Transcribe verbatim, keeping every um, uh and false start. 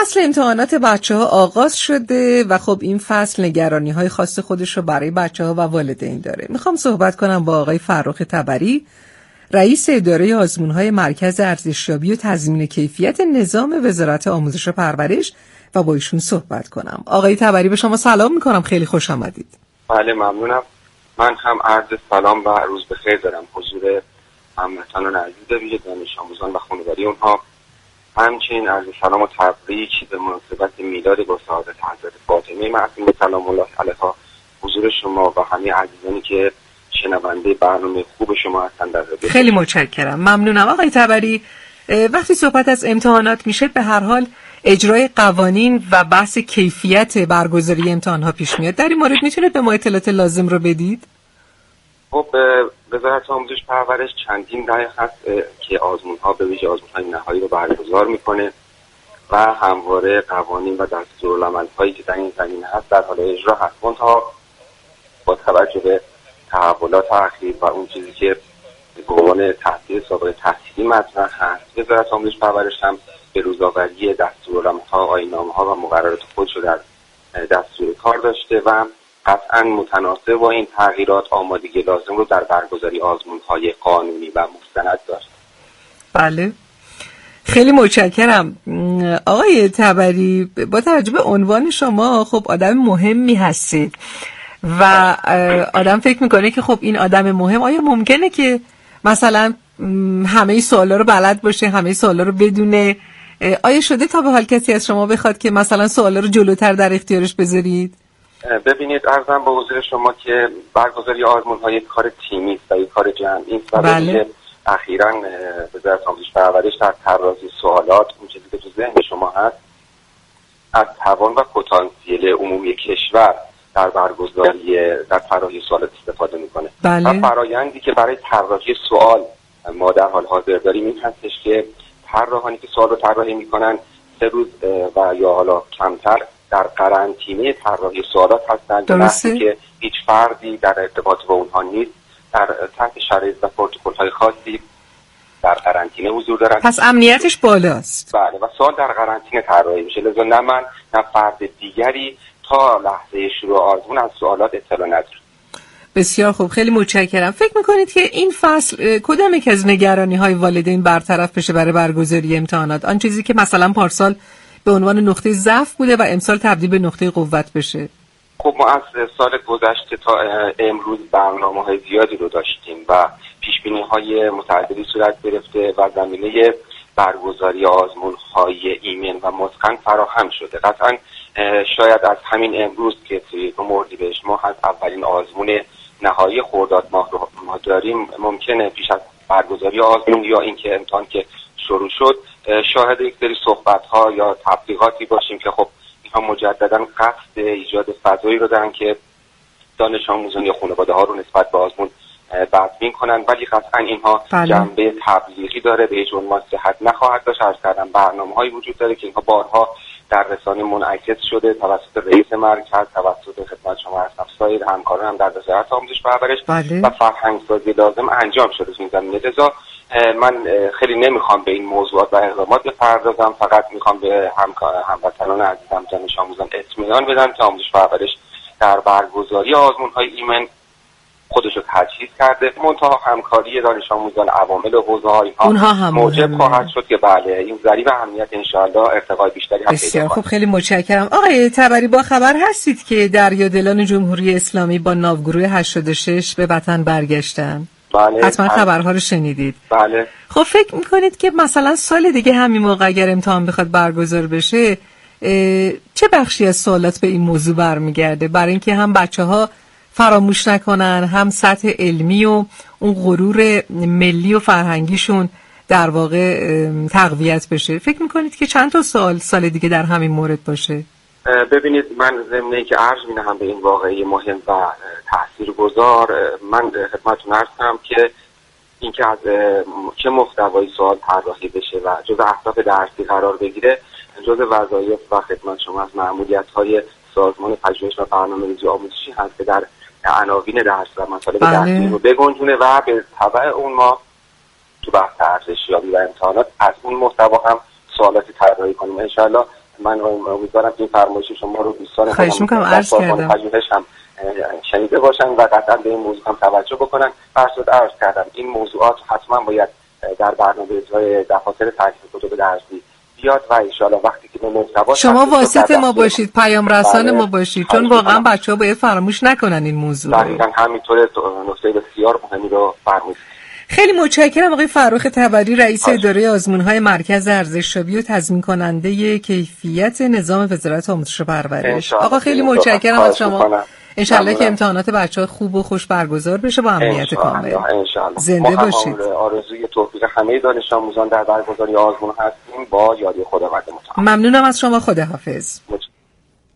فصل امتحانات بچه ها آغاز شده و خب این فصل نگرانی های خاص خودش رو برای بچه ها و والدین داره. میخوام صحبت کنم با آقای فرخ تبری، رئیس اداره آزمون های مرکز ارزشیابی و تضمین کیفیت نظام وزارت آموزش و پرورش و با ایشون صحبت کنم. آقای تبری به شما سلام میکنم، خیلی خوش آمدید. بله ممنونم. من هم عرض سلام و روز بخیر دارم حضور هموطنان عزیز ویژه دانش آموزان و خانواده اونها. همچنین عرض سلام و تبریک به مناسبت میلاد با سعادت حضرت فاطمه معصومه سلام الله علیها حضور شما و همه عزیزانی که شنونده برنامه خوب شما هستند در رادیو. خیلی متشکرم، ممنونم. آقای تبری، وقتی صحبت از امتحانات میشه به هر حال اجرای قوانین و بحث کیفیت برگزاری امتحانها پیش میاد. در این مورد میتونید به ما اطلاعات لازم رو بدید؟ خب وزارت آموزش پرورش چندین دهه هست که آزمون‌ها به ویژه آزمون‌های نهایی رو برگزار میکنه و همواره قوانین و دستورالعمل‌هایی که در این زمینه هست در حال اجرا هست. منتها با توجه به تحولات اخیر و اون چیزی که به عنوان تحصیل سابقه تحصیلی مطرح هست، وزارت آموزش پرورش هم به روزآوری دستورالعمل‌ها، آیین‌نامه‌ها و مقررات خودش رو در دستور کار داشته و قطعاً متناسب با این تغییرات آمادگی لازم رو در برگزاری آزمون‌های قانونی و مستند داشت. بله، خیلی متشکرم. آقای تبری، با توجه به عنوان شما خب آدم مهمی هستید و آدم فکر میکنه که خب این آدم مهم آیا ممکنه که مثلا همه سوالا رو بلد باشه، همه سوالا رو بدونه؟ آیا شده تا به حال کسی از شما بخواد که مثلا سوالا رو جلوتر در اختیارش بذارید؟ ببینید، عرضم به حضور شما که برگزاری آزمون‌ها یک کار تیمی است و یک کار جمعی است و بله. اخیراً وزارت آموزش پرورش در طراحی سوالات اون چیزی که تو ذهن شما هست از توان و پتانسیل عمومی کشور در برگزاری در طراحی سوالات استفاده میکنه. بله. و فرآیندی که برای طراحی سوال ما در حال حاضر داریم این هستش که طراحانی که سوال رو طراحی میکنن سه روز و یا حالا کمتر در قرنطینه طراحی سوالات هستند، درسته که هیچ فردی در ارتباط با اونها نیست، در تحت شرایط و پروتکل‌های خاصی در قرنطینه حضور دارند. پس امنیتش بالاست. بله، و سوال در قرنطینه طراحی میشه، لذا نه من نه فرد دیگری تا لحظه شروع آزمون از سوالات اطلاع نداره. بسیار خوب، خیلی متشکرم. فکر میکنید که این فصل کدام یک از نگرانی‌های والدین برطرف بشه برای برگزاری امتحانات؟ آن چیزی که مثلا پارسال به عنوان نقطه ضعف بوده و امسال تبدیل به نقطه قوت بشه؟ خب ما از سال گذشته تا امروز برنامه‌های زیادی رو داشتیم و پیش‌بینی‌های متعددی صورت گرفته و زمینه برگزاری آزمون‌های ایمن و متقن فراهم شده. قطعاً شاید از همین امروز که توی اردیبهشت ماه هست اولین آزمون نهایی خرداد ماه رو ما داریم، ممکنه پیش از برگزاری آزمون یا اینکه امتحان که شروع شد شاهد یک سری صحبت‌ها یا تبلیغاتی باشیم که خب اینها مجدداً قصد ایجاد فضایی رو دارن که دانش آموزان یا خانواده‌ها رو نسبت به آزمون بدبین کنن، ولی قطعاً اینها بله. جنبه تبلیغی داره، به هیچ عنوان صحت نخواهد داشت. عرض کردم برنامه‌هایی وجود داره که اینها بارها در رسانه منعکس شده توسط رئیس مرکز، توسط خدمت شما هستم سایر همکاران هم در وزارت آموزش پرورش بله. و فرهنگ‌سازی لازم انجام شده تو این زمینه. لذا من خیلی نمیخوام به این موضوعات و اقدامات بپردازم، فقط میخوام به هموطنان عزیزم دانش آموزان اطمینان بدم که آموزش پرورش در برگزاری آزمون‌های ایمن خودش رو تجهیز کرده. منتها همکاری دانش آموزان، عوامل و حوزه‌ها اینها موجب خواهد شد که بله این ذریب اهمیت انشاءالله ارتقای بیشتری هم بسیار خوب، خیلی متشکرم. آقای تبری، با خبر هستید که دریادلان جمهوری اسلامی با ناوگروه هشتاد و شش به وطن برگشتن؟ بله، حتما خبرها رو شنیدید. بله. خب فکر میکنید که مثلا سال دیگه همین موقع اگر امتحان بخواد برگزار بشه چه بخشی از سوالات به این موضوع برمیگرده، برای اینکه هم بچه‌ها فراموش نکنن، هم سطح علمی و اون غرور ملی و فرهنگیشون در واقع تقویت بشه؟ فکر میکنید که چند تا سوال سال دیگه در همین مورد باشه؟ ببینید، من ضمن اینکه عرض می‌نهم به این واقعه مهم و تاثیرگذار، من خدمتتون عرض کنم که اینکه از چه محتوای سوال طراحی بشه و جزء اهداف درسی قرار بگیره جزء وظایف و خدمت شما از مأموریت‌های سازمان پژوهش و برنامه‌ریزی آموزشی هست که در عناوین درس و مطالب درسی رو بگنجونه و به تبع اون ما تو بحث ارزشیابی و امتحانات از اون محتوا هم سوالاتی طراحی کنیم. ان شاءالله من امیدوارم که این فرمایش شما رو دوستان خواهش می‌کنم عرض کردم پژوهش هم شنیده باشن و قطعا به این موضوع هم توجه بکنن. فرض عرض کردم این موضوعات حتما باید در برنامه‌های دفاتر تحقیق کتب درسی بیاد و ان شاءالله وقتی که به محتوا شما واسط ما باشید، پیام رسان ما باشید، چون واقعا بچه‌ها باید فراموش نکنن این موضوع. دقیقاً همینطوره، نکته بسیار مهمی رو فرمودید. خیلی متشکرم آقای فرخ تبری، رئیس اداره آزمون‌های مرکز ارزش‌یابی و تضمین کننده کیفیت نظام وزارت آموزش و پرورش. آقا خیلی متشکرم از شما. انشالله که امتحانات بچه‌ها خوب و خوش برگزار بشه با امنیت کامل. زنده باشید. آرزوی توفیق همه دانش آموزان در برگزاری آزمون هستیم با یاری خداوند متعال. ممنونم از شما. خداحافظ.